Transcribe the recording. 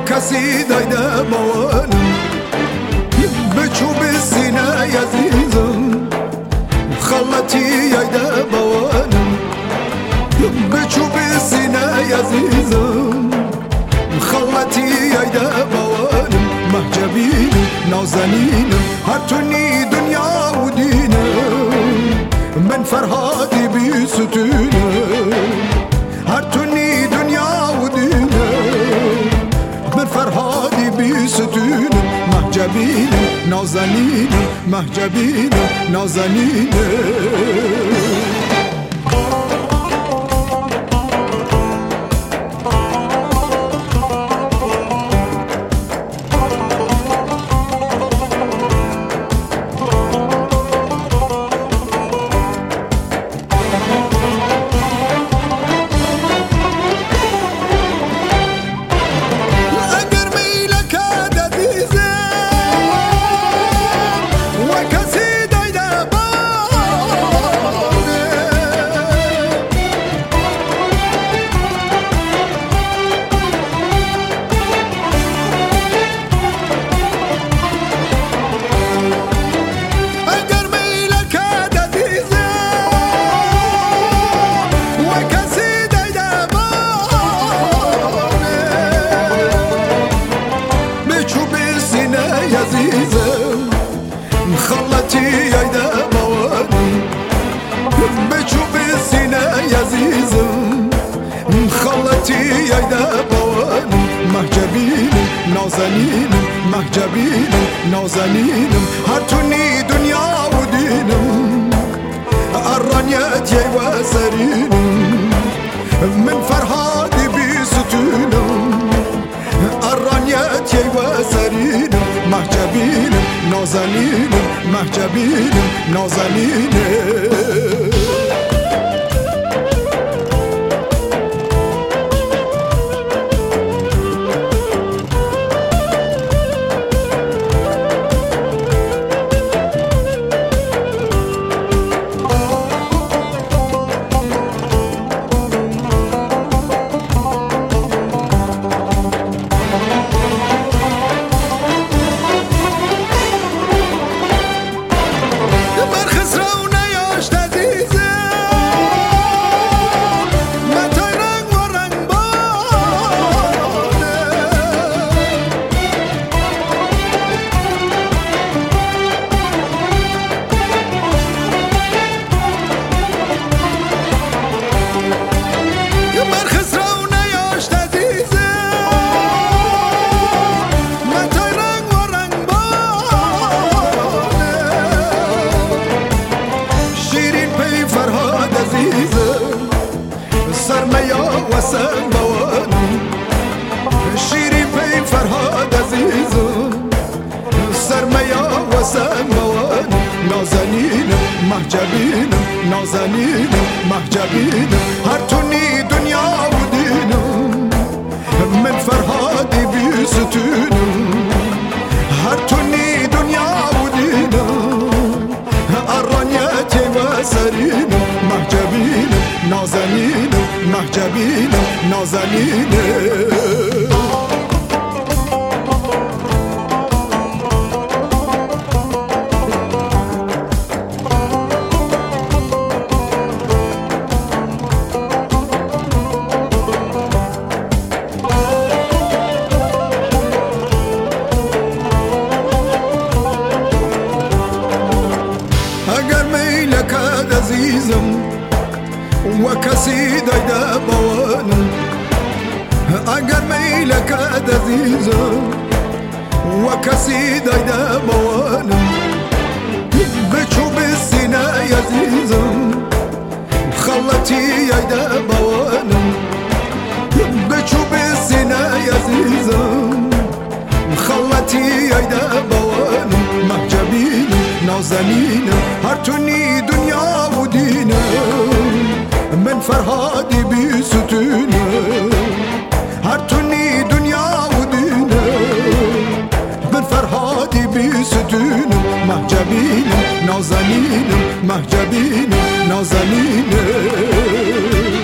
کسی دایده باورم بچوب سینه عزیزم خلطی یایده باورم بچوب سینه عزیزم خلطی یایده باورم محجبینم نازنینم هر تونی دنیا و دینم من فرهادی بی ستونم هر تونی دنیا و دینم من فرهادی بی ستونم محجبینم نازنینم محجبینم نازنینم خلطی یایده باورم بچوب سینه عزیزم خلطی یایده باورم محجبینم نازنینم محجبینم نازنینم هر تونی دنیا و دینم ارانیت یای و سرینم من فرهادی بی ستونم ارانیت یای و سرینم محجبینم نازنینم محجبینم نازنینم وسن بوانم شیری پی فرهاد عزیزم سرمیا وسن بوانم نازنینم محجبینم نازنینم محجبینم هر تونی دنیا و دینم من فرهادی بی ستونم هر تونی دنیا و دینم ارانیت و سرینم محجبینم نازنینم محجبینم نازنینم اگر میلک عزیزم و کسی دایده باورم اگر میلک عزیزم و کسی دایده باورم بچوب سینه عزیزم خلطی یایده باورم بچوب سینه عزیزم خلطی یایده باورم محجبینم نازنینم هر تونی دنیا و دینم من فرهادی بی ستونم هر تونی دنیا و دینم من فرهادی بی ستونم محجبینم نازنینم محجبینم نازنینم